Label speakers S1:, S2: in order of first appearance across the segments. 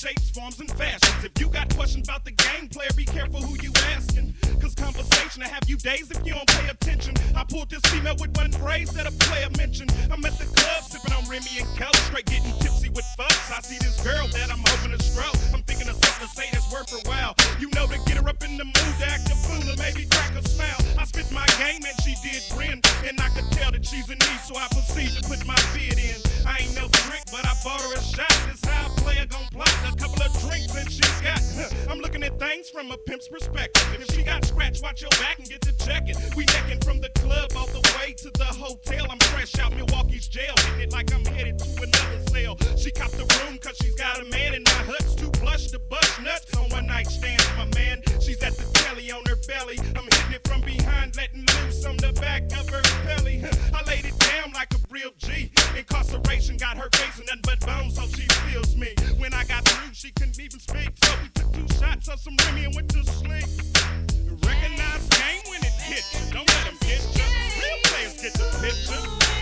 S1: shapes, forms, and fashions. If you got questions about the game, player, be careful who you asking. Cause conversation will have you days if you don't pay attention. I pulled this female with one phrase that a player mentioned. I'm at the club sipping on Remy and Coke, straight getting tipsy with fucks. I see this girl that I'm hoping to stroke. I'm thinking of something to say that's worth her while. You know, to get her up in the mood, to act a fool or maybe crack a smile. I spit my game and she did grin, and I could tell that she's in need, so I proceed to put my bid in. I ain't no trick, but I bought her a shot. This how a player gon' plot. A couple of drinks and she got. I'm looking at things from a pimp's perspective. And if she got scratched, watch your back and get to checking. We necking from the club all the way to the hotel. I'm fresh out Milwaukee's jail, hitting it like I'm headed to another cell. She copped the room cause she's got a man in my hut's too plush to bust nuts on one night stand, my man. She's at the telly on her belly. I'm hitting it from behind, letting loose on the back of her belly. I laid it down like a real G. Incarceration got her facing nothing but bones, so she feels me. When I got through, she couldn't even speak. So we took 2 shots of some Remy and went to sleep. Recognize game when it hits you. Don't let them get you. Real players get the picture.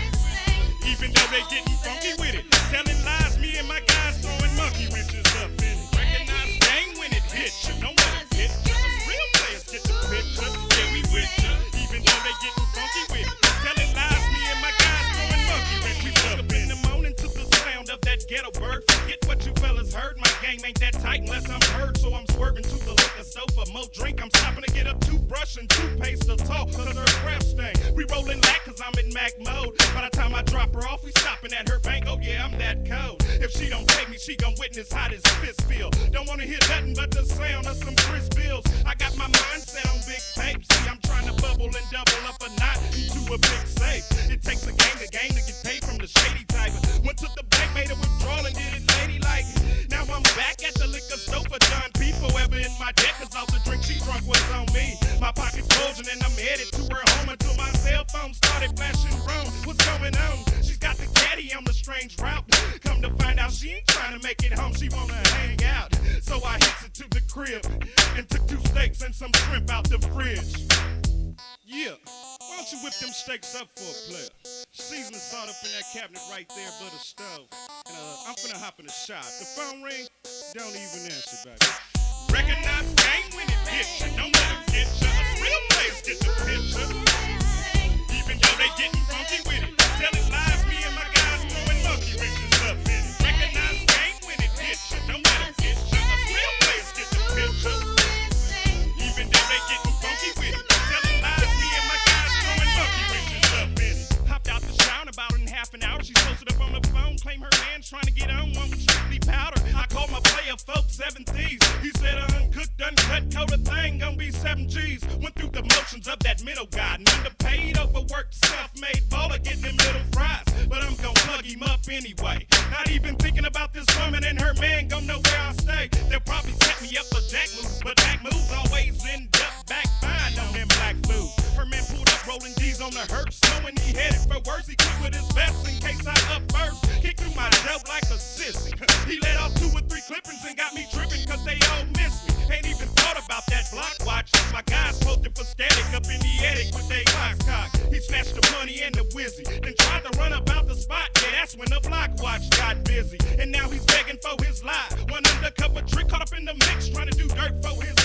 S1: Even though they getting funky with it. Telling lies, me and my guys throwing monkey wrenches up in it. Recognize game when it hits you. Don't let them get you. Real players get the picture. Yeah, we with you. Even though they getting funky with it. Telling lies, me and my guys throwing monkey wrenches up in the morning to the sound of that ghetto bird. Forget what you fellas heard. My game ain't that tight unless I'm heard. So I'm swerving to the liquor store for more drink. I'm stopping to get a toothbrush and toothpaste to talk. Cause her breath stink. We rolling lack cause I'm in Mac mode. By the time I drop her off, we stopping at her bank. Oh yeah, I'm that cold. If she don't pay me, she gon' witness how this fist feel. Don't wanna hear nothing but the sound of some crisp bills. I got my mindset on big tape. See, I'm trying to bubble and double up a knot into a big safe. It takes a game to get paid from the shady type. Went to the bank, made a withdrawal and did it ladylike. Now I'm back at the liquor store for John P. Forever in my debt cause all the drink she drunk was on me. My pocket's bulging and I'm headed to her home until my cell phone started flashing wrong. What's going on? She's got the caddy on the strange route. Come to find out she ain't trying to make it home, she wanna hang out. So I hits it to the crib and took 2 steaks and some shrimp out the fridge. Yeah, why don't you whip them steaks up for a player? Seasoning salt up in that cabinet right there by the stove. And I'm finna hop in the shop. The phone ring, don't even answer, baby. Recognize game when it hits you. Don't let them get you. Real players get the picture. Even though they getting funky with it. Telling lies, me and my guys throwing monkey wrenches up in it. Recognize game when it hits you. Don't let them get you. Real players get the picture. Even though they getting funky with it. Telling lies, me and my guys throwing monkey wrenches up in it. Hopped out the shower in about in half an hour. She posted up on the phone, claim her man's trying to get on one with strictly powder. I called my player folks 7 Thieves. He said uncooked, uncut, coat a thing, gonna be 7 G's. Went through the motions of that middle guy. Underpaid, overworked, self-made baller, getting them little fries. But I'm gonna plug him up anyway. Not even thinking about this woman and her man gonna know where I stay. They'll probably set me up for jack moves, but jack moves always end up back fine on them black fools. Her man pulled up rolling D's on the hearse, knowing he headed for worse. He quit with his vest in case I up first. Kicked through my dope like a sissy. He let off 2 or 3 clippings and got me tripping cause they all missed me. Ain't even thought about that block watch. My guys posted for static up in the attic with they clocks cocked. He snatched the money and the whizzy, then tried to run about the spot. Yeah, that's when the block watch got busy. And now he's begging for his life. One undercover trick caught up in the mix, trying to do dirt for his